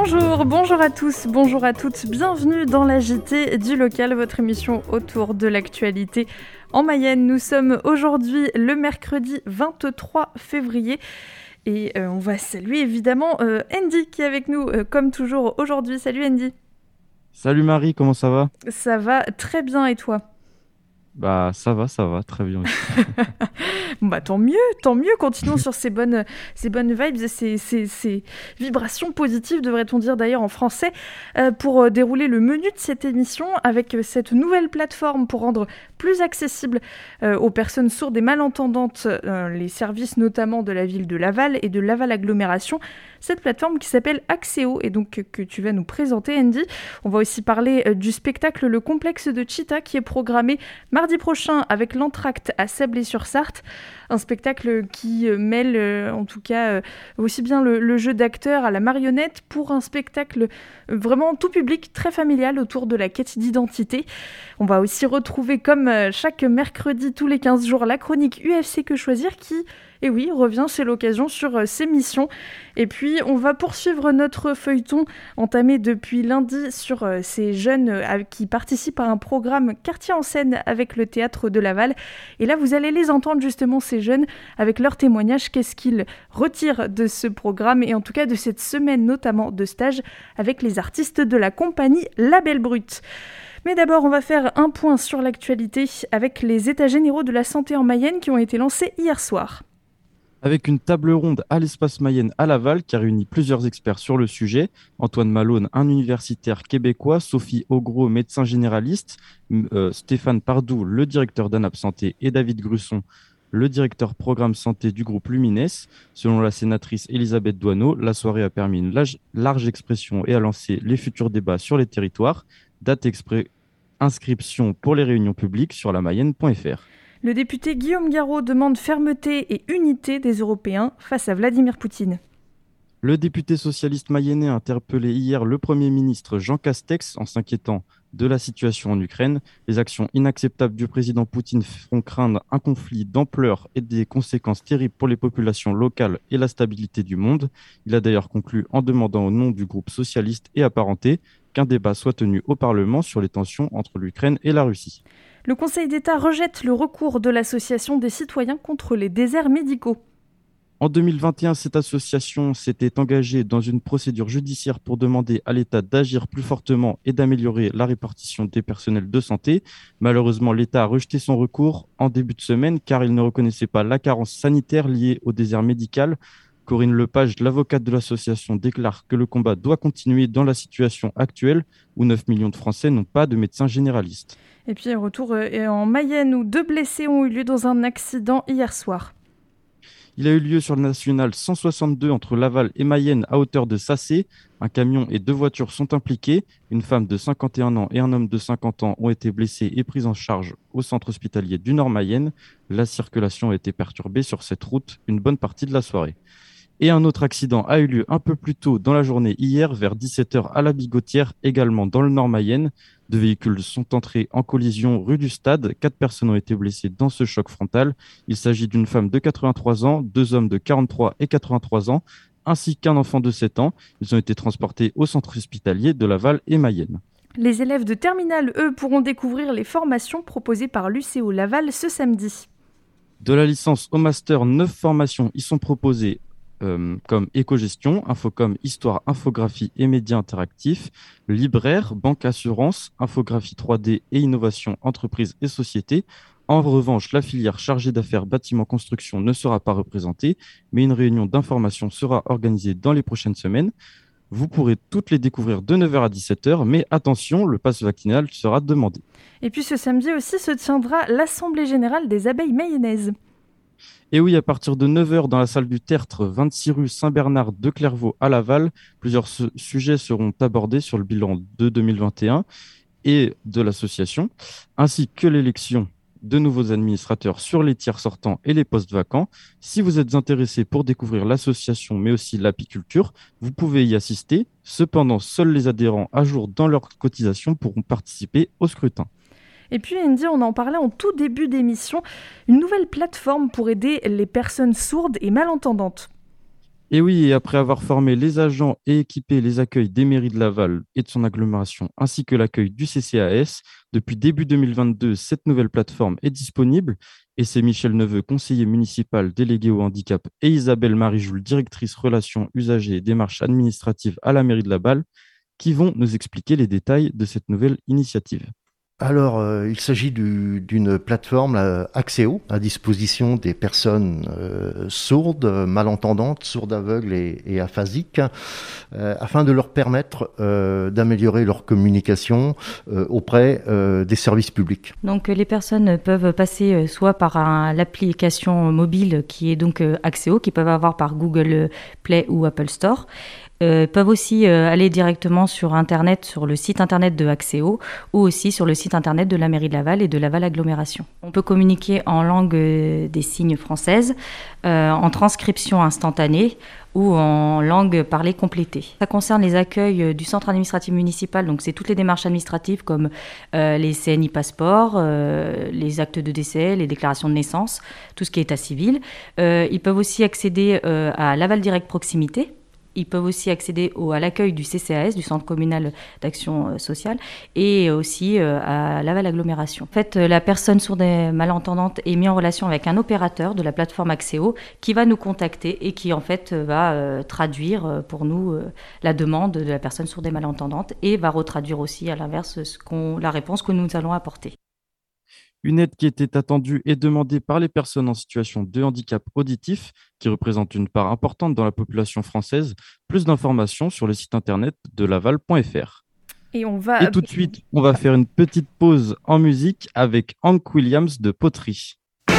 Bonjour à tous, bonjour à toutes, bienvenue dans la JT du local, votre émission autour de l'actualité en Mayenne. Nous sommes aujourd'hui le mercredi 23 février et on va saluer évidemment Andy qui est avec nous comme toujours aujourd'hui. Salut Andy. Salut Marie, comment ça va? Ça va très bien et toi? Bah ça va, très bien aussi. Bah tant mieux, continuons sur ces bonnes vibes, ces vibrations positives, devrait-on dire d'ailleurs en français, pour dérouler le menu de cette émission avec cette nouvelle plateforme pour rendre plus accessible aux personnes sourdes et malentendantes les services notamment de la ville de Laval et de Laval Agglomération. Cette plateforme qui s'appelle Axéo et donc que tu vas nous présenter Andy. On va aussi parler du spectacle Le Complexe de Cheetah qui est programmé mardi prochain avec l'Entracte à Sablé-sur-Sarthe. Un spectacle qui mêle en tout cas aussi bien le jeu d'acteur à la marionnette pour un spectacle vraiment tout public, très familial autour de la quête d'identité. On va aussi retrouver comme chaque mercredi tous les 15 jours la chronique UFC Que Choisir qui... Et oui, revient, c'est l'occasion sur ses missions. Et puis, on va poursuivre notre feuilleton entamé depuis lundi sur ces jeunes qui participent à un programme Quartier en scène avec le Théâtre de Laval. Et là, vous allez les entendre justement, ces jeunes, avec leurs témoignages. Qu'est-ce qu'ils retirent de ce programme et en tout cas de cette semaine notamment de stage avec les artistes de la compagnie La Belle Brute. Mais d'abord, on va faire un point sur l'actualité avec les états généraux de la santé en Mayenne qui ont été lancés hier soir. Avec une table ronde à l'Espace Mayenne à Laval qui a réuni plusieurs experts sur le sujet, Antoine Malone, un universitaire québécois, Sophie Augros, médecin généraliste, Stéphane Pardoux, le directeur d'ANAP Santé et David Grusson, le directeur programme santé du groupe Lumines. Selon la sénatrice Elisabeth Doineau, la soirée a permis une large expression et a lancé les futurs débats sur les territoires. Inscription pour les réunions publiques sur lamayenne.fr. Le député Guillaume Garot demande fermeté et unité des Européens face à Vladimir Poutine. Le député socialiste mayennais a interpellé hier le Premier ministre Jean Castex en s'inquiétant de la situation en Ukraine. Les actions inacceptables du président Poutine font craindre un conflit d'ampleur et des conséquences terribles pour les populations locales et la stabilité du monde. Il a d'ailleurs conclu en demandant au nom du groupe socialiste et apparenté qu'un débat soit tenu au Parlement sur les tensions entre l'Ukraine et la Russie. Le Conseil d'État rejette le recours de l'Association des citoyens contre les déserts médicaux. En 2021, cette association s'était engagée dans une procédure judiciaire pour demander à l'État d'agir plus fortement et d'améliorer la répartition des personnels de santé. Malheureusement, l'État a rejeté son recours en début de semaine car il ne reconnaissait pas la carence sanitaire liée au désert médical. Corinne Lepage, l'avocate de l'association, déclare que le combat doit continuer dans la situation actuelle où 9 millions de Français n'ont pas de médecin généraliste. Et puis retour en Mayenne où 2 blessés ont eu lieu dans un accident hier soir. Il a eu lieu sur le national 162 entre Laval et Mayenne à hauteur de Sacé. Un camion et 2 voitures sont impliqués. Une femme de 51 ans et un homme de 50 ans ont été blessés et pris en charge au centre hospitalier du Nord Mayenne. La circulation a été perturbée sur cette route une bonne partie de la soirée. Et un autre accident a eu lieu un peu plus tôt dans la journée hier, vers 17h à la Bigotière, également dans le Nord Mayenne. 2 véhicules sont entrés en collision rue du Stade. 4 personnes ont été blessées dans ce choc frontal. Il s'agit d'une femme de 83 ans, 2 hommes de 43 et 83 ans, ainsi qu'un enfant de 7 ans. Ils ont été transportés au centre hospitalier de Laval et Mayenne. Les élèves de terminale, eux, pourront découvrir les formations proposées par l'UCO Laval ce samedi. De la licence au master, 9 formations y sont proposées. Comme éco-gestion, infocom, histoire, infographie et médias interactifs, libraire, banque assurance, infographie 3D et innovation, entreprise et société. En revanche, la filière chargée d'affaires bâtiment construction ne sera pas représentée, mais une réunion d'information sera organisée dans les prochaines semaines. Vous pourrez toutes les découvrir de 9h à 17h, mais attention, le pass vaccinal sera demandé. Et puis ce samedi aussi se tiendra l'Assemblée générale des abeilles mayennaises. Et oui, à partir de 9h dans la salle du Tertre, 26 rue Saint-Bernard de Clairvaux à Laval, plusieurs sujets seront abordés sur le bilan de 2021 et de l'association, ainsi que l'élection de nouveaux administrateurs sur les tiers sortants et les postes vacants. Si vous êtes intéressé pour découvrir l'association, mais aussi l'apiculture, vous pouvez y assister. Cependant, seuls les adhérents à jour dans leur cotisation pourront participer au scrutin. Et puis Andy, on en parlait en tout début d'émission, une nouvelle plateforme pour aider les personnes sourdes et malentendantes. Et oui, et après avoir formé les agents et équipé les accueils des mairies de Laval et de son agglomération, ainsi que l'accueil du CCAS, depuis début 2022, cette nouvelle plateforme est disponible. Et c'est Michel Neveu, conseiller municipal délégué au handicap, et Isabelle Marie-Joule, directrice relations usagers et démarches administratives à la mairie de Laval, qui vont nous expliquer les détails de cette nouvelle initiative. Alors, il s'agit d'une plateforme Axéo à disposition des personnes sourdes, malentendantes, sourdes aveugles et aphasiques, afin de leur permettre d'améliorer leur communication auprès des services publics. Donc, les personnes peuvent passer soit par l'application mobile qui est donc Axéo, qu'ils peuvent avoir par Google Play ou Apple Store. Peuvent aussi aller directement sur Internet, sur le site Internet de Axéo ou aussi sur le site Internet de la mairie de Laval et de Laval Agglomération. On peut communiquer en langue des signes française, en transcription instantanée ou en langue parlée complétée. Ça concerne les accueils du centre administratif municipal, donc c'est toutes les démarches administratives comme les CNI passeports, les actes de décès, les déclarations de naissance, tout ce qui est état civil. Ils peuvent aussi accéder à Laval Direct Proximité. Ils peuvent aussi accéder à l'accueil du CCAS, du Centre communal d'action sociale, et aussi à Laval Agglomération. En fait, la personne sourde et malentendante est mise en relation avec un opérateur de la plateforme Axéo qui va nous contacter et qui, en fait, va traduire pour nous la demande de la personne sourde et malentendante et va retraduire aussi, à l'inverse, la réponse que nous allons apporter. Une aide qui était attendue et demandée par les personnes en situation de handicap auditif, qui représente une part importante dans la population française. Plus d'informations sur le site internet de laval.fr. Et tout de suite, on va faire une petite pause en musique avec Hank Williams de Poterie.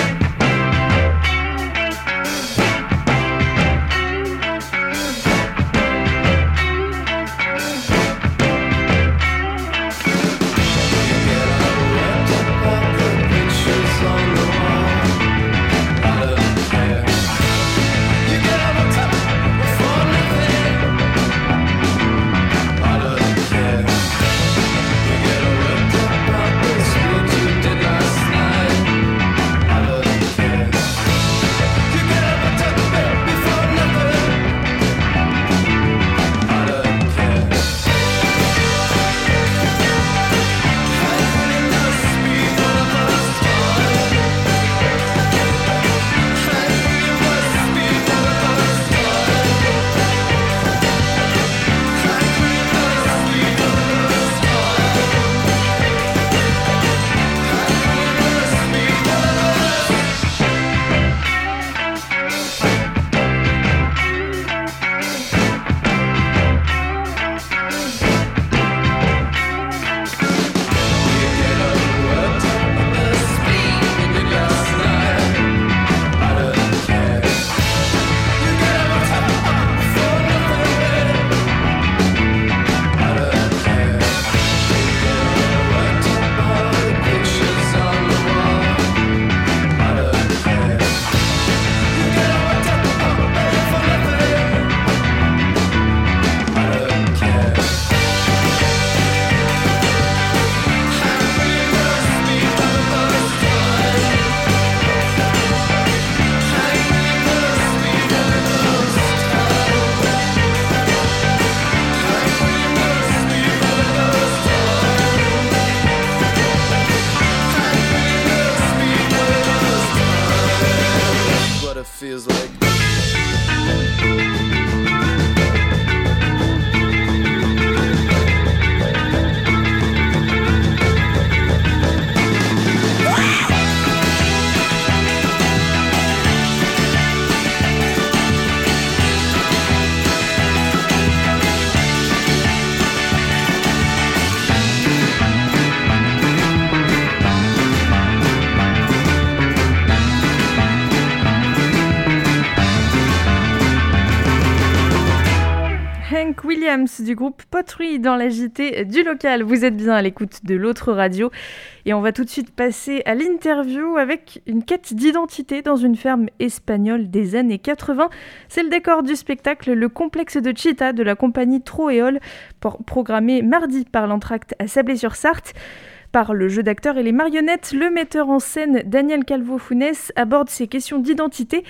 Williams du groupe Poterie dans la JT du local. Vous êtes bien à l'écoute de l'autre radio et on va tout de suite passer à l'interview avec une quête d'identité dans une ferme espagnole des années 80. C'est le décor du spectacle Le complexe de Chita de la compagnie Troéole, programmé mardi par l'Entracte à Sablé-sur-Sarthe. Par le jeu d'acteurs et les marionnettes, le metteur en scène Daniel Calvo-Funes aborde ces questions d'identité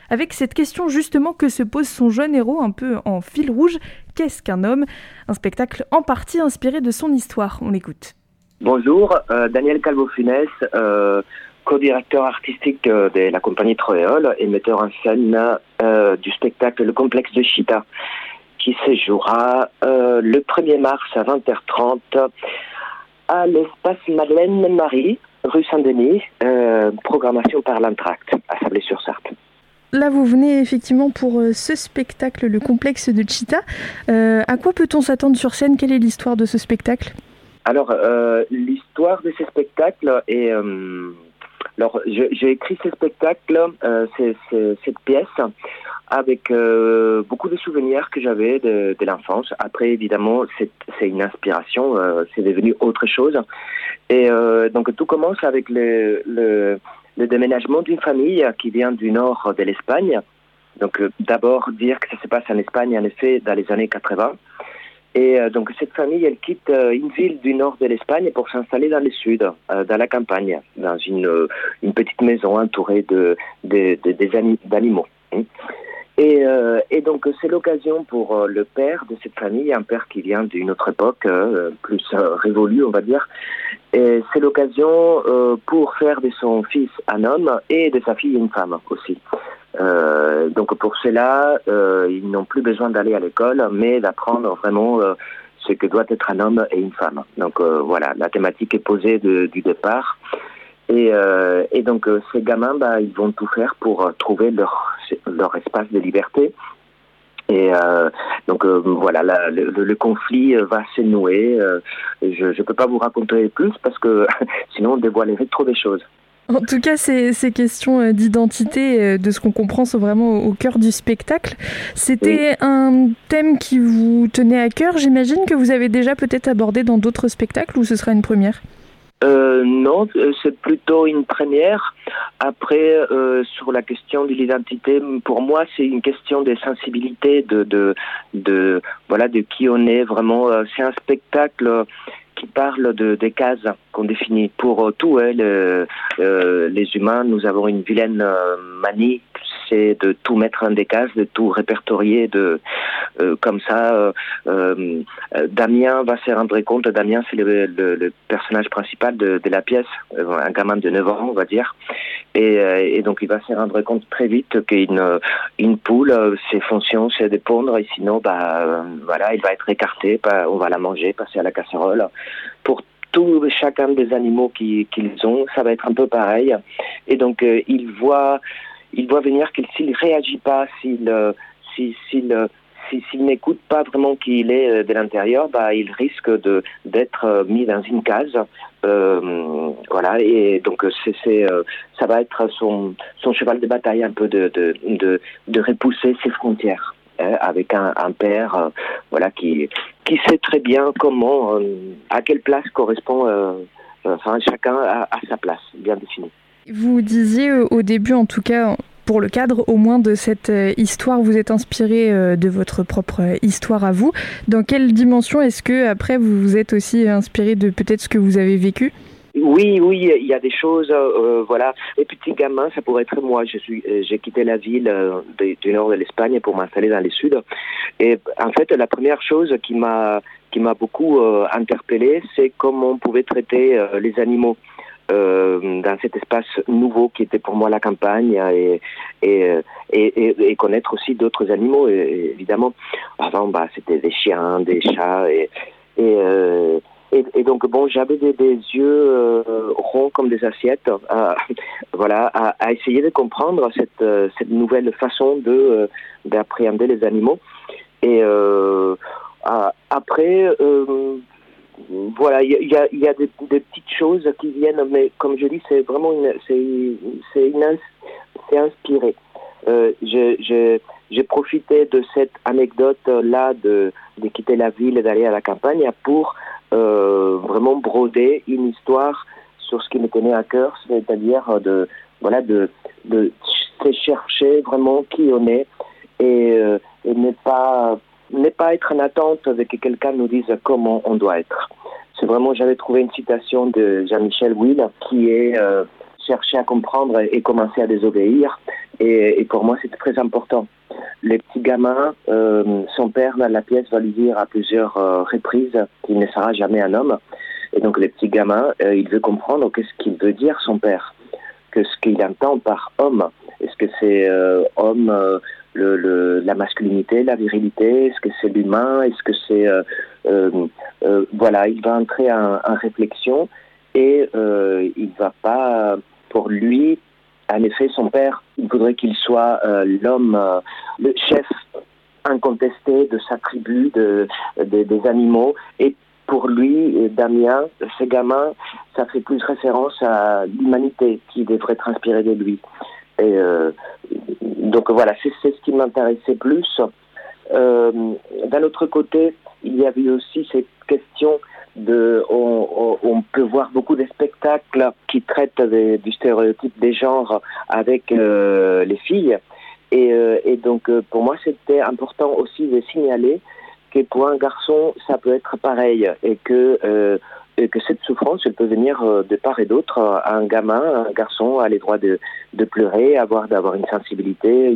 avec cette question justement que se pose son jeune héros un peu en fil rouge. Qu'est-ce qu'un homme ? Un spectacle en partie inspiré de son histoire. On l'écoute. Bonjour, Daniel Calvo-Funès, co-directeur artistique de la compagnie Troéole et metteur en scène du spectacle Le Complexe de Chita, qui se jouera le 1er mars à 20h30 à l'espace Madeleine-Marie, rue Saint-Denis, programmation par l'Entracte, à Sablé-sur-Sarthe. Là, vous venez effectivement pour ce spectacle, Le Complexe de Chita. À quoi peut-on s'attendre sur scène ? Quelle est l'histoire de ce spectacle ? Alors, l'histoire de ce spectacle est... Alors, j'ai écrit ce spectacle, cette pièce, avec beaucoup de souvenirs que j'avais de l'enfance. Après, évidemment, c'est une inspiration, c'est devenu autre chose. Et donc, tout commence avec le déménagement d'une famille qui vient du nord de l'Espagne. Donc, d'abord, dire que ça se passe en Espagne, en effet, dans les années 80. Et donc cette famille, elle quitte une ville du nord de l'Espagne pour s'installer dans le sud, dans la campagne, dans une petite maison entourée d'animaux. Et donc c'est l'occasion pour le père de cette famille, un père qui vient d'une autre époque, plus révolue on va dire, et c'est l'occasion pour faire de son fils un homme et de sa fille une femme aussi. Donc pour cela, ils n'ont plus besoin d'aller à l'école, mais d'apprendre vraiment ce que doit être un homme et une femme. Donc voilà, la thématique est posée du départ. Et donc ces gamins, ils vont tout faire pour trouver leur espace de liberté. Et donc voilà, le conflit va se nouer. Je peux pas vous raconter plus parce que sinon on dévoilerait trop de choses. En tout cas, ces questions d'identité, de ce qu'on comprend, sont vraiment au cœur du spectacle. C'était un thème qui vous tenait à cœur. J'imagine que vous avez déjà peut-être abordé dans d'autres spectacles ou ce sera une première ? Non, c'est plutôt une première. Après, sur la question de l'identité, pour moi, c'est une question de sensibilité, de qui on est vraiment. C'est un spectacle qui parle des cases qu'on définit. Pour tous les humains, nous avons une vilaine manie, c'est de tout mettre en des cases, de tout répertorier, comme ça. Damien va se rendre compte, Damien c'est le personnage principal de la pièce, un gamin de 9 ans on va dire, et donc il va se rendre compte très vite qu'une poule, ses fonctions c'est de pondre, et sinon voilà, il va être écarté, on va la manger, passer à la casserole. Pour chacun des animaux qu'ils ont, ça va être un peu pareil, et donc il voit venir qu'il s'il réagit pas, s'il n'écoute pas vraiment qui il est de l'intérieur, il risque d'être mis dans une case. Voilà, et donc ça va être son cheval de bataille un peu de repousser ses frontières, avec un père voilà qui sait très bien comment, à quelle place correspond, chacun à sa place bien définie. Vous disiez au début, en tout cas, pour le cadre au moins de cette histoire, vous êtes inspiré de votre propre histoire à vous. Dans quelle dimension est-ce que après vous vous êtes aussi inspiré de peut-être ce que vous avez vécu ? Oui, il y a des choses, voilà. Les petits gamins, ça pourrait être moi. J'ai quitté la ville du nord de l'Espagne pour m'installer dans le sud. Et en fait, la première chose qui m'a beaucoup interpellé, c'est comment on pouvait traiter les animaux. Dans cet espace nouveau qui était pour moi la campagne, et connaître aussi d'autres animaux, et évidemment avant c'était des chiens, des chats, et donc j'avais des yeux ronds comme des assiettes, voilà, à essayer de comprendre cette nouvelle façon d'appréhender les animaux. Et après voilà, il y a des petites choses qui viennent, mais comme je dis, c'est vraiment c'est inspiré. J'ai profité de cette anecdote-là de quitter la ville et d'aller à la campagne pour vraiment broder une histoire sur ce qui me tenait à cœur, c'est-à-dire de chercher vraiment qui on est, et ne pas être en attente de que quelqu'un nous dise comment on doit être. C'est vraiment, j'avais trouvé une citation de Jean-Michel Will qui est chercher à comprendre et commencer à désobéir, Et pour moi, c'est très important. Les petits gamins, son père dans la pièce va lui dire à plusieurs reprises qu'il ne sera jamais un homme. Et donc les petits gamins, il veut comprendre qu'est-ce qu'il veut dire son père, ce qu'il entend par homme. Est-ce que c'est homme, la masculinité, la virilité? Est-ce que c'est l'humain? Est-ce que c'est... voilà, il va entrer en réflexion et il va pas... Pour lui, en effet, son père, il voudrait qu'il soit l'homme, le chef incontesté de sa tribu, des animaux. Et pour lui, Damien, ces gamins, ça fait plus référence à l'humanité qui devrait transpirer de lui. Et donc voilà, c'est ce qui m'intéressait plus. D'un autre côté, il y avait aussi cette question on peut voir beaucoup de spectacles qui traitent du stéréotype des genres avec les filles. Et donc, pour moi, c'était important aussi de signaler que pour un garçon, ça peut être pareil et que cette souffrance, elle peut venir de part et d'autre. Un gamin, un garçon a les droits de pleurer, d'avoir une sensibilité.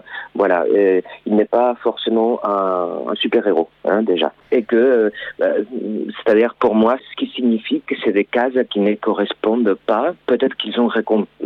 Il n'est pas forcément un super-héros, déjà. Et que, c'est-à-dire pour moi, ce qui signifie que c'est des cases qui ne correspondent pas. Peut-être qu'ils ont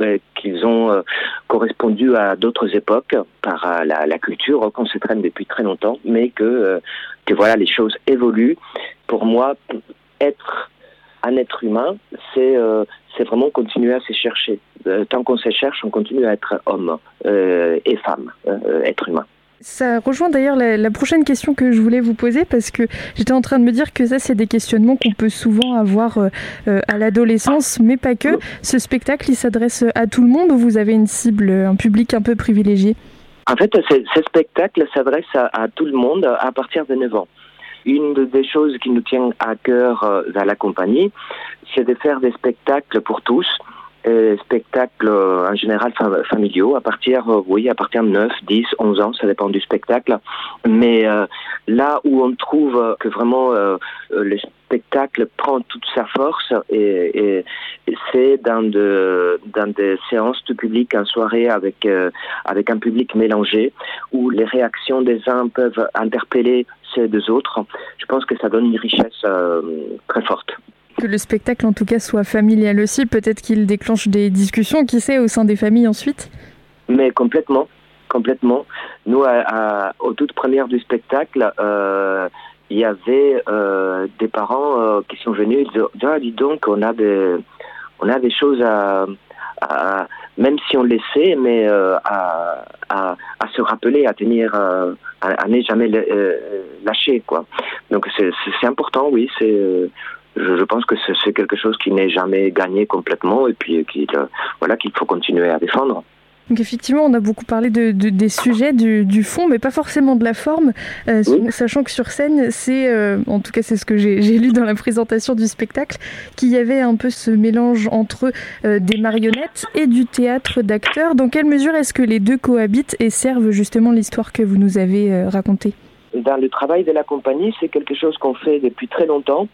correspondu à d'autres époques par la culture qu'on se traîne depuis très longtemps, mais que voilà, les choses évoluent. Pour moi, être un être humain, c'est vraiment continuer à se chercher. Tant qu'on se cherche, on continue à être homme et femme, être humain. Ça rejoint d'ailleurs la prochaine question que je voulais vous poser, parce que j'étais en train de me dire que ça, c'est des questionnements qu'on peut souvent avoir à l'adolescence, mais pas que. Ce spectacle, il s'adresse à tout le monde ou vous avez une cible, un public un peu privilégié? En fait, ce spectacle s'adresse à tout le monde à partir de 9 ans. Une des choses qui nous tient à cœur à la compagnie, c'est de faire des spectacles pour tous, spectacles en général familiaux, à partir de 9, 10, 11 ans, ça dépend du spectacle. Mais là où on trouve que vraiment le spectacle prend toute sa force, et c'est dans des séances de public en soirée avec un public mélangé, où les réactions des uns peuvent interpeller celles des autres. Je pense que ça donne une richesse très forte. Que le spectacle, en tout cas, soit familial aussi, peut-être qu'il déclenche des discussions, qui sait, au sein des familles ensuite? Mais complètement. Nous, aux toutes premières du spectacle, il y avait des parents qui sont venus et disaient dis donc, on a des choses à même si on le sait, mais à se rappeler, à tenir, à ne jamais lâcher, quoi. Donc c'est important, oui, je pense que c'est quelque chose qui n'est jamais gagné complètement et puis qu'il faut continuer à défendre. Donc effectivement, on a beaucoup parlé des sujets, du fond, mais pas forcément de la forme, sachant que sur scène, en tout cas c'est ce que j'ai lu dans la présentation du spectacle, qu'il y avait un peu ce mélange entre des marionnettes et du théâtre d'acteurs. Dans quelle mesure est-ce que les deux cohabitent et servent justement l'histoire que vous nous avez racontée? Dans le travail de la compagnie, c'est quelque chose qu'on fait depuis très longtemps.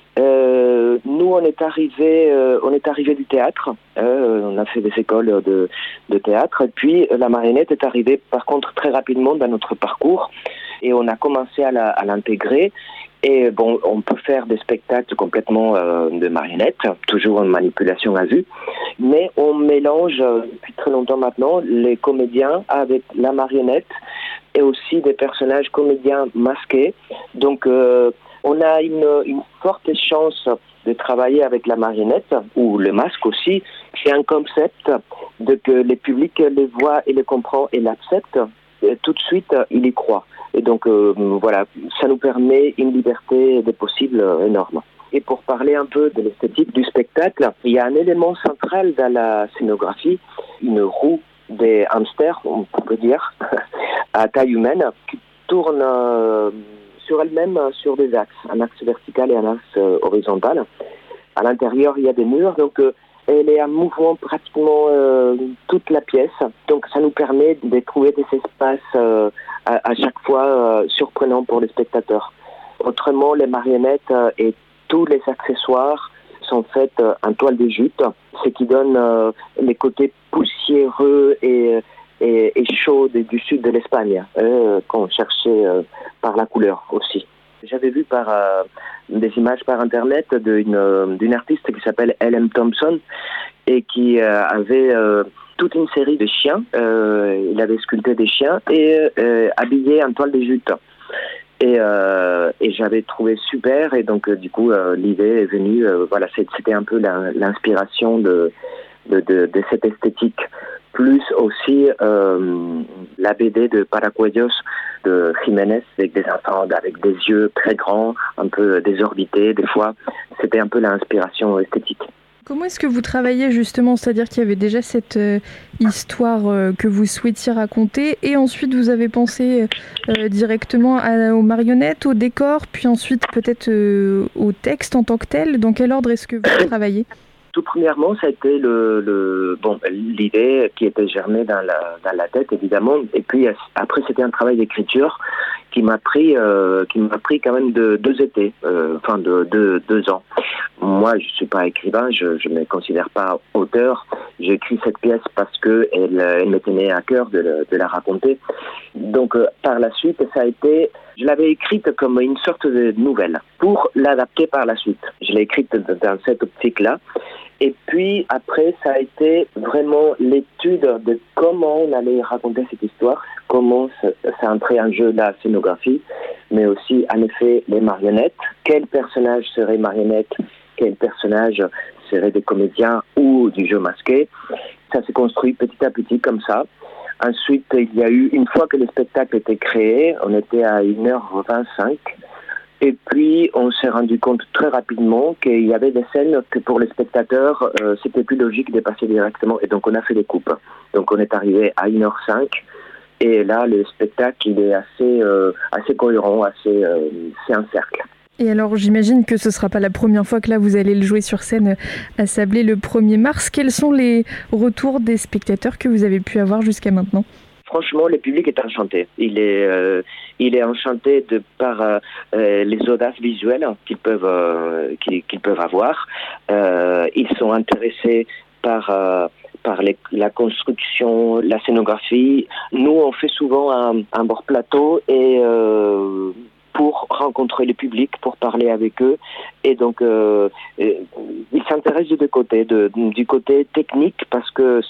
Nous, on est arrivé du théâtre. On a fait des écoles de théâtre. Et puis, la marionnette est arrivée, par contre, très rapidement dans notre parcours. Et on a commencé à l'intégrer. Et bon, on peut faire des spectacles complètement de marionnettes, toujours en manipulation à vue. Mais on mélange, depuis très longtemps maintenant, les comédiens avec la marionnette et aussi des personnages comédiens masqués. Donc, on a une forte chance de travailler avec la marionnette, ou le masque aussi. C'est un concept que le public les voit et les comprend et l'accepte. Tout de suite, il y croit. Et donc, voilà, ça nous permet une liberté des possibles énorme. Et pour parler un peu de l'esthétique du spectacle, il y a un élément central dans la scénographie, une roue des hamsters, on peut dire, à taille humaine, qui tourne sur elle-même sur des axes, un axe vertical et un axe horizontal. À l'intérieur, il y a des murs, donc elle est en mouvement pratiquement toute la pièce. Donc ça nous permet de trouver des espaces à chaque fois surprenants pour les spectateurs. Autrement, les marionnettes et tous les accessoires sont faits en toile de jute, ce qui donne les côtés poussiéreux et et chaudes du sud de l'Espagne, qu'on cherchait par la couleur aussi. J'avais vu des images par internet d'une artiste qui s'appelle Ellen Thompson et qui avait toute une série de chiens. Il avait sculpté des chiens et habillé en toile de jute. Et j'avais trouvé super, et donc du coup l'idée est venue. Voilà, c'était un peu l'inspiration de cette esthétique, plus aussi la BD de Paracuellos de Jiménez, avec des enfants avec des yeux très grands, un peu désorbités des fois. C'était un peu l'inspiration esthétique. Comment est-ce que vous travaillez justement, c'est-à-dire qu'il y avait déjà cette histoire que vous souhaitiez raconter, et ensuite vous avez pensé directement aux marionnettes, au décor, puis ensuite peut-être au texte en tant que tel. Dans quel ordre est-ce que vous travaillez ? Tout premièrement, ça a été l'idée qui était germée dans la tête, évidemment. Et puis après, c'était un travail d'écriture qui m'a pris quand même 2 étés, de 2 ans. Moi, je suis pas écrivain, je me considère pas auteur. J'ai écrit cette pièce parce que elle me tenait à cœur de la raconter. Donc, par la suite, je l'avais écrite comme une sorte de nouvelle pour l'adapter par la suite. Je l'ai écrite dans cette optique-là. Et puis après, ça a été vraiment l'étude de comment on allait raconter cette histoire, comment ça entrait en jeu la scénographie, mais aussi en effet les marionnettes. Quels personnages seraient marionnettes, quels personnages seraient des comédiens ou du jeu masqué. Ça s'est construit petit à petit comme ça. Ensuite, il y a eu, une fois que le spectacle était créé, on était à 1h25. Et puis, on s'est rendu compte très rapidement qu'il y avait des scènes que pour les spectateurs, c'était plus logique de passer directement. Et donc, on a fait des coupes. Donc, on est arrivé à 1h05. Et là, le spectacle, il est assez cohérent, c'est un cercle. Et alors, j'imagine que ce ne sera pas la première fois que là, vous allez le jouer sur scène à Sablé le 1er mars. Quels sont les retours des spectateurs que vous avez pu avoir jusqu'à maintenant ? Franchement, le public est enchanté. Il est enchanté par les audaces visuelles qu'ils peuvent avoir. Ils sont intéressés par la construction, la scénographie. Nous, on fait souvent un bord plateau et pour rencontrer le public, pour parler avec eux. Et donc, ils s'intéressent de 2 côtés. Du côté technique, parce que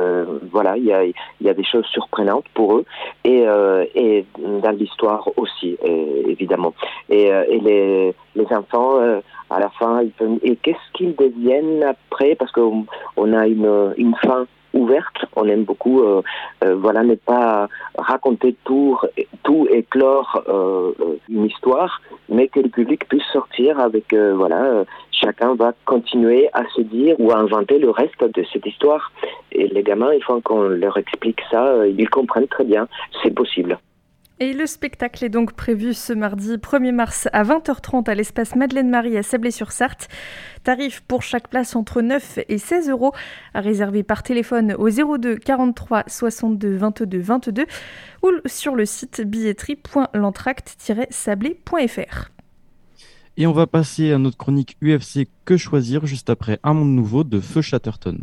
il y a des choses surprenantes pour eux. Et dans l'histoire aussi, évidemment. Et les enfants, à la fin, et qu'est-ce qu'ils deviennent après ? Parce qu'on a une fin ouverte, on aime beaucoup ne pas raconter tout et clore une histoire, mais que le public puisse sortir avec chacun va continuer à se dire ou à inventer le reste de cette histoire. Et les gamins, il faut qu'on leur explique ça, ils comprennent très bien, c'est possible. Et le spectacle est donc prévu ce mardi 1er mars à 20h30 à l'espace Madeleine-Marie à Sablé-sur-Sarthe. Tarif pour chaque place entre 9 et 16 €, à réserver par téléphone au 02 43 62 22 22 ou sur le site billetterie.l'entracte-sablé.fr. Et on va passer à notre chronique UFC Que choisir juste après Un monde nouveau de Feu Chatterton.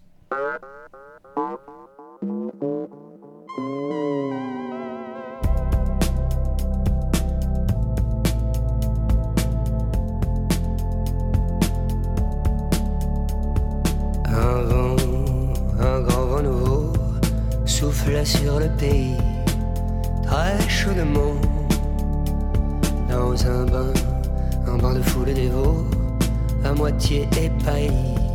Un grand vent nouveau souffle sur le pays, très chaudement. Dans un bain de foule dévot, à moitié épaillis.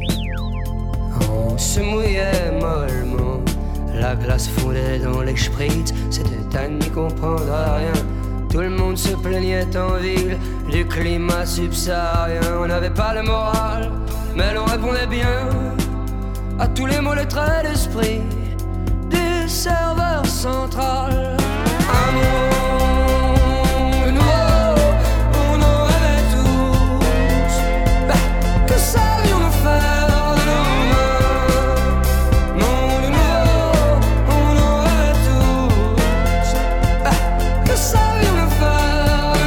On se mouillait mollement, la glace fondait dans les spritz, c'était à n'y comprendre rien. Tout le monde se plaignait en ville du climat subsaharien. On n'avait pas le moral, mais l'on répondait bien à tous les mots, les traits d'esprit du serveur central. Un monde nouveau, on en rêvait tous. Que savions-nous faire de nos mains? Monde nouveau, on en rêvait tous. Que savions-nous faire de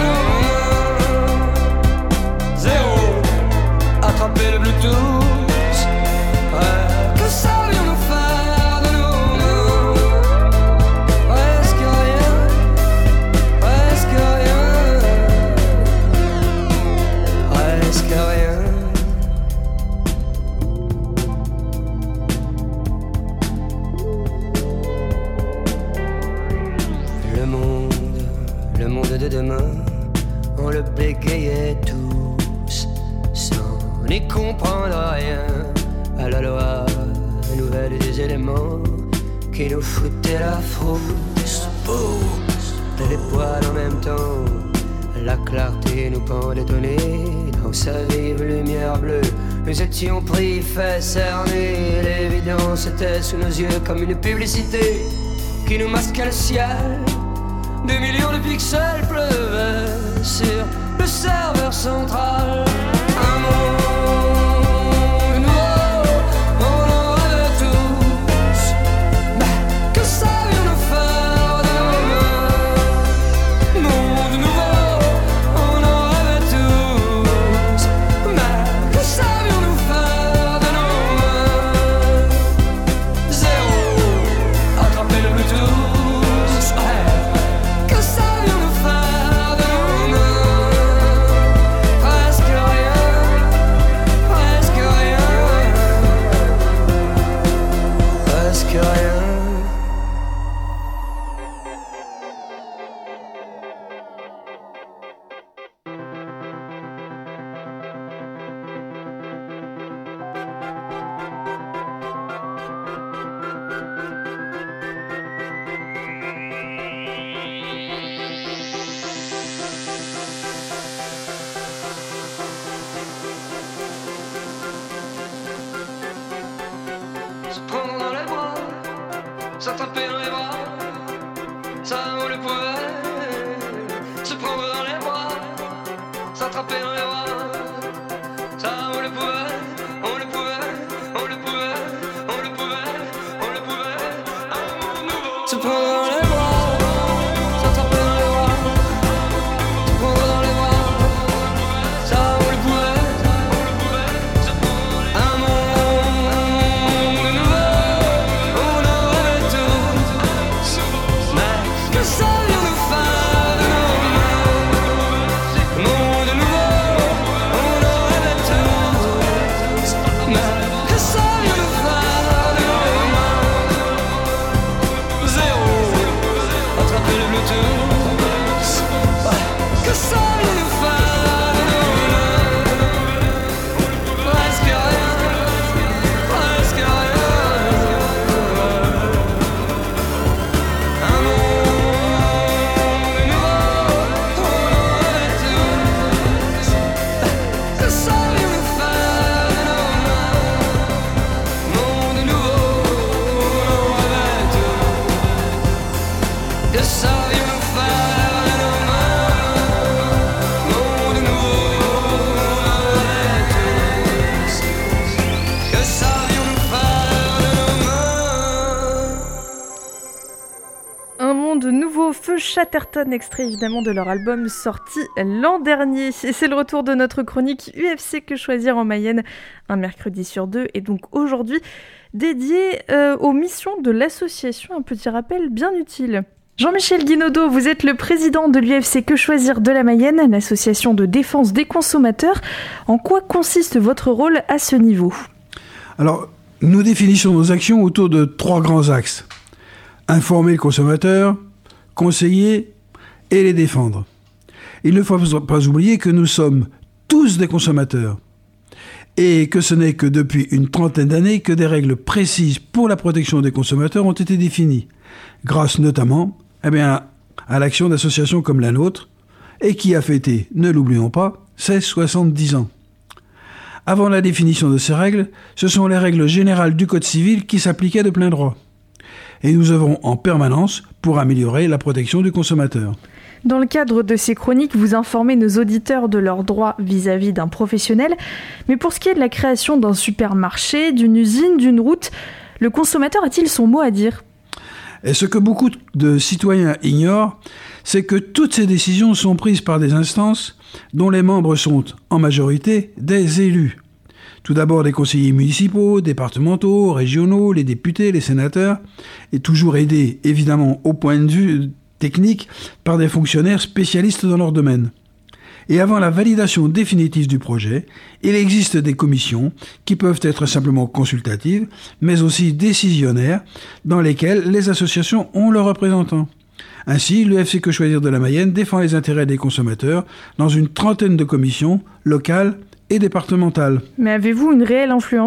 nos mains? 0, attraper le Bluetooth. Que savions-nous faire de nos mains? connaît tous sans n'y comprendre rien à la loi nouvelle des éléments qui nous foutaient la frousse. Les poils en même temps, la clarté nous pendait au nez. Dans sa vive lumière bleue, nous étions pris, fait cerner. L'évidence était sous nos yeux comme une publicité qui nous masquait le ciel. Des millions de pixels pleuvaient sur le serveur central. Un monde nouveau, on en rêve tous. Mais que savions-nous faire de nos mains? Monde nouveau, on en rêve tous. Mais que savions-nous faire de nos mains? Zéro, attraper le Bluetooth. Que savions-nous faire de nos mains? Presque rien, presque rien, presque rien. Se prendre dans les bras, s'attraper dans les bras, ça on le pouvait. Se prendre dans les bras, s'attraper dans les bras, ça on le pouvait, on le pouvait, on le pouvait, on le pouvait, on le pouvait. Un monde nouveau. Se prendre dans les bras, s'attraper dans les bras, se prendre dans les bras, ça on le pouvait, on le pouvait. Se prendre dans les bras. Un monde nouveau, on en rêve tous. Mais que savions-nous faire de nos mains? Monde nouveau, on en rêve tous. Mais que savions-nous faire de nos mains? Zéro, attraper le Bluetooth. Que savions-nous faire de nos mains? Presque rien, presque rien. Un monde nouveau, on en rêve tous. Que savions-nous faire de nos mains? Monde nouveau, on en rêve tous. Que savions-nous faire de nos mains? Monde nouveau, on en rêve tous. Que savions-nous faire de nos mains? Un monde nouveau, Feu Chatterton, extrait évidemment de leur album sorti l'an dernier. Et c'est le retour de notre chronique UFC Que choisir en Mayenne, un mercredi sur deux, et donc aujourd'hui dédié aux missions de l'association. Un petit rappel bien utile. Jean-Michel Guinaudot, vous êtes le président de l'UFC Que choisir de la Mayenne, l'association de défense des consommateurs. En quoi consiste votre rôle à ce niveau ? Alors, nous définissons nos actions autour de 3 grands axes. Informer le consommateur, conseiller et les défendre. Il ne faut pas oublier que nous sommes tous des consommateurs et que ce n'est que depuis une trentaine d'années que des règles précises pour la protection des consommateurs ont été définies, grâce notamment à l'action d'associations comme la nôtre et qui a fêté, ne l'oublions pas, ses 70 ans. Avant la définition de ces règles, ce sont les règles générales du Code civil qui s'appliquaient de plein droit. Et nous œuvrons en permanence pour améliorer la protection du consommateur. Dans le cadre de ces chroniques, vous informez nos auditeurs de leurs droits vis-à-vis d'un professionnel. Mais pour ce qui est de la création d'un supermarché, d'une usine, d'une route, le consommateur a-t-il son mot à dire ? Et ce que beaucoup de citoyens ignorent, c'est que toutes ces décisions sont prises par des instances dont les membres sont, en majorité, des élus. Tout d'abord des conseillers municipaux, départementaux, régionaux, les députés, les sénateurs, et toujours aidés, évidemment, au point de vue technique, par des fonctionnaires spécialistes dans leur domaine. Et avant la validation définitive du projet, il existe des commissions qui peuvent être simplement consultatives, mais aussi décisionnaires, dans lesquelles les associations ont leurs représentants. Ainsi, l'UFC Que Choisir de la Mayenne défend les intérêts des consommateurs dans une trentaine de commissions locales et départementales. Mais avez-vous une réelle influence ?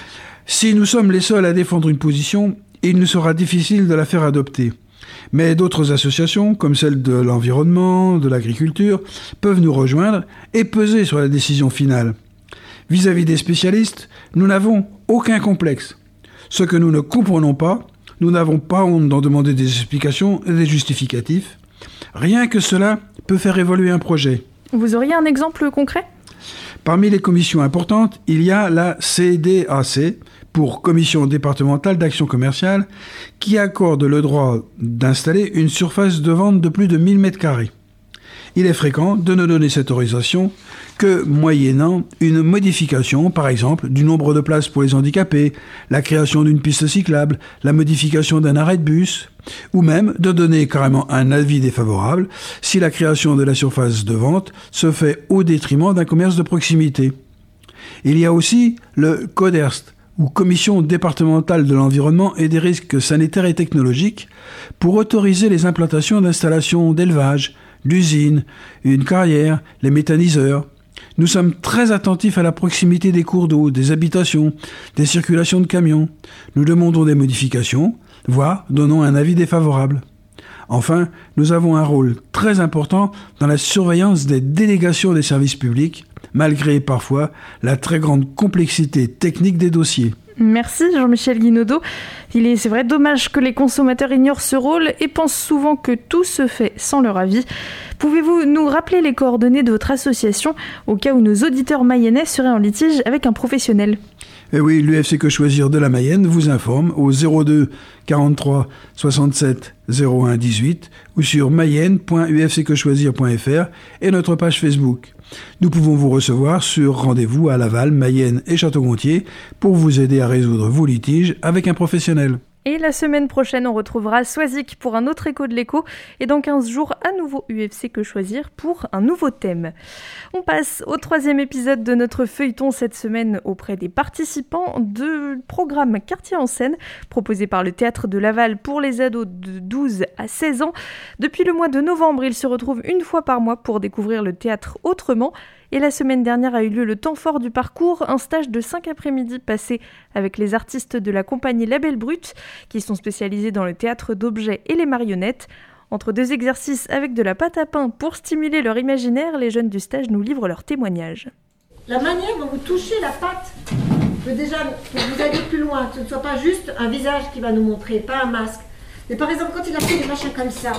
Si nous sommes les seuls à défendre une position, il nous sera difficile de la faire adopter. Mais d'autres associations, comme celle de l'environnement, de l'agriculture, peuvent nous rejoindre et peser sur la décision finale. Vis-à-vis des spécialistes, nous n'avons aucun complexe. Ce que nous ne comprenons pas, nous n'avons pas honte d'en demander des explications et des justificatifs. Rien que cela peut faire évoluer un projet. Vous auriez un exemple concret ? Parmi les commissions importantes, il y a la CDAC, pour Commission départementale d'action commerciale, qui accorde le droit d'installer une surface de vente de plus de 1000 m². Il est fréquent de ne donner cette autorisation que moyennant une modification, par exemple, du nombre de places pour les handicapés, la création d'une piste cyclable, la modification d'un arrêt de bus, ou même de donner carrément un avis défavorable si la création de la surface de vente se fait au détriment d'un commerce de proximité. Il y a aussi le CODERST, ou Commission départementale de l'environnement et des risques sanitaires et technologiques, pour autoriser les implantations d'installations d'élevage, d'usines, une carrière, les méthaniseurs. Nous sommes très attentifs à la proximité des cours d'eau, des habitations, des circulations de camions. Nous demandons des modifications, voire donnons un avis défavorable. Enfin, nous avons un rôle très important dans la surveillance des délégations des services publics, malgré parfois la très grande complexité technique des dossiers. Merci Jean-Michel Guinaudot. C'est vrai dommage que les consommateurs ignorent ce rôle et pensent souvent que tout se fait sans leur avis. Pouvez-vous nous rappeler les coordonnées de votre association au cas où nos auditeurs mayennais seraient en litige avec un professionnel ? Et oui, l'UFC Que Choisir de la Mayenne vous informe au 02 43 67 01 18 ou sur mayenne.ufcquechoisir.fr et notre page Facebook. Nous pouvons vous recevoir sur rendez-vous à Laval, Mayenne et Château-Gontier pour vous aider à résoudre vos litiges avec un professionnel. Et la semaine prochaine, on retrouvera Swazik pour un autre écho de l'écho. Et dans 15 jours, à nouveau UFC Que Choisir pour un nouveau thème. On passe au 3e épisode de notre feuilleton cette semaine auprès des participants du programme Quartier en scène, proposé par le Théâtre de Laval pour les ados de 12 à 16 ans. Depuis le mois de novembre, ils se retrouvent une fois par mois pour découvrir le théâtre autrement. Et la semaine dernière a eu lieu le temps fort du parcours, un stage de 5 après-midi passé avec les artistes de la compagnie La Belle Brute, qui sont spécialisés dans le théâtre d'objets et les marionnettes. Entre 2 exercices avec de la pâte à pain pour stimuler leur imaginaire, les jeunes du stage nous livrent leurs témoignages. La manière dont vous touchez la pâte veut déjà que vous alliez plus loin, que ce ne soit pas juste un visage qui va nous montrer, pas un masque. Mais par exemple, quand il a fait des machins comme ça,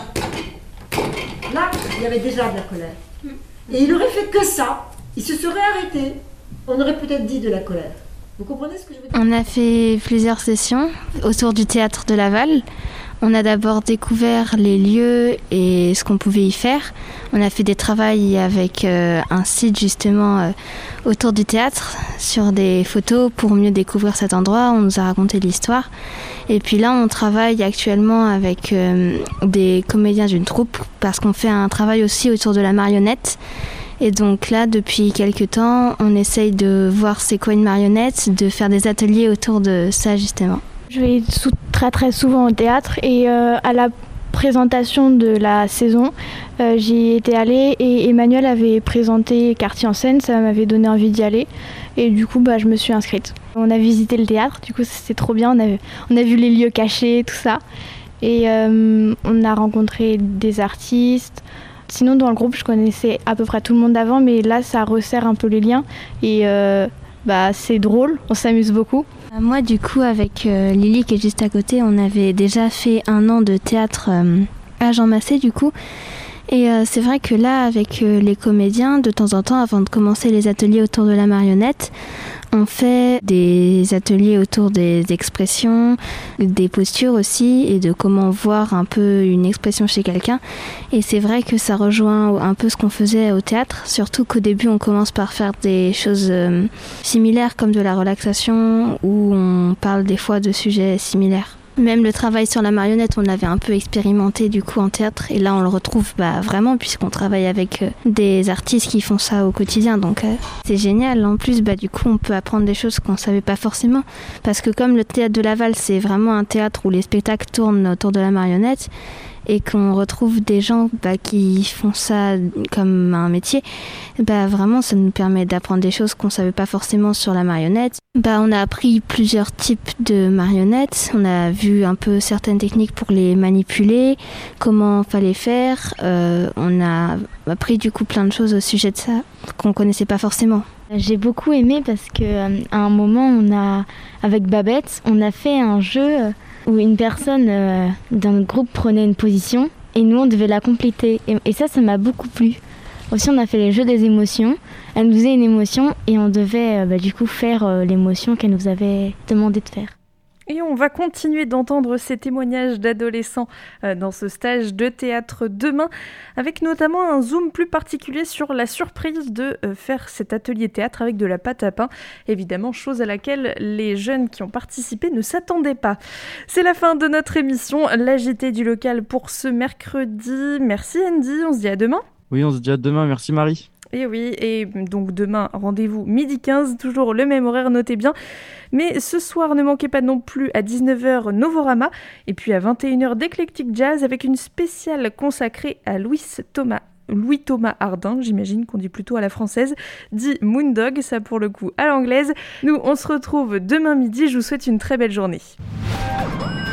là, il y avait déjà de la colère. Et il aurait fait que ça, il se serait arrêté, on aurait peut-être dit de la colère. Vous comprenez ce que je veux dire ? On a fait plusieurs sessions autour du théâtre de Laval. On a d'abord découvert les lieux et ce qu'on pouvait y faire. On a fait des travaux avec un site justement autour du théâtre sur des photos pour mieux découvrir cet endroit. On nous a raconté l'histoire. Et puis là, on travaille actuellement avec des comédiens d'une troupe parce qu'on fait un travail aussi autour de la marionnette. Et donc là, depuis quelques temps, on essaye de voir c'est quoi une marionnette, de faire des ateliers autour de ça justement. Je vais très très souvent au théâtre et à la présentation de la saison, j'y étais allée et Emmanuel avait présenté Quartier en scène, ça m'avait donné envie d'y aller et du coup je me suis inscrite. On a visité le théâtre, du coup c'était trop bien, on a vu les lieux cachés, tout ça et on a rencontré des artistes. Sinon dans le groupe je connaissais à peu près tout le monde d'avant mais là ça resserre un peu les liens et c'est drôle, on s'amuse beaucoup. Moi du coup avec Lily qui est juste à côté, on avait déjà fait 1 an de théâtre à Jean Massé du coup. Et c'est vrai que là avec les comédiens, de temps en temps avant de commencer les ateliers autour de la marionnette, on fait des ateliers autour des expressions, des postures aussi et de comment voir un peu une expression chez quelqu'un. Et c'est vrai que ça rejoint un peu ce qu'on faisait au théâtre, surtout qu'au début on commence par faire des choses similaires comme de la relaxation où on parle des fois de sujets similaires. Même le travail sur la marionnette, on l'avait un peu expérimenté du coup en théâtre et là on le retrouve vraiment puisqu'on travaille avec des artistes qui font ça au quotidien donc c'est génial. En plus du coup on peut apprendre des choses qu'on savait pas forcément parce que comme le théâtre de Laval c'est vraiment un théâtre où les spectacles tournent autour de la marionnette et qu'on retrouve des gens qui font ça comme un métier, vraiment ça nous permet d'apprendre des choses qu'on ne savait pas forcément sur la marionnette. On a appris plusieurs types de marionnettes, on a vu un peu certaines techniques pour les manipuler, comment fallait faire, on a appris du coup plein de choses au sujet de ça qu'on ne connaissait pas forcément. J'ai beaucoup aimé parce qu'à un moment, avec Babette, on a fait un jeu où une personne dans notre groupe prenait une position et nous, on devait la compléter. Et ça m'a beaucoup plu. Aussi, on a fait les jeux des émotions. Elle nous faisait une émotion et on devait du coup faire l'émotion qu'elle nous avait demandé de faire. Et on va continuer d'entendre ces témoignages d'adolescents dans ce stage de théâtre demain, avec notamment un zoom plus particulier sur la surprise de faire cet atelier théâtre avec de la pâte à pain. Évidemment, chose à laquelle les jeunes qui ont participé ne s'attendaient pas. C'est la fin de notre émission, l'AJT du local pour ce mercredi. Merci Andy, on se dit à demain. Oui, on se dit à demain, merci Marie. Et oui, et donc demain, rendez-vous 12h15, toujours le même horaire, notez bien. Mais ce soir, ne manquez pas non plus à 19h Novorama, et puis à 21h d'Eclectic Jazz avec une spéciale consacrée à Louis Thomas Ardin, j'imagine qu'on dit plutôt à la française, dit Moondog, ça pour le coup à l'anglaise. Nous, on se retrouve demain midi, je vous souhaite une très belle journée.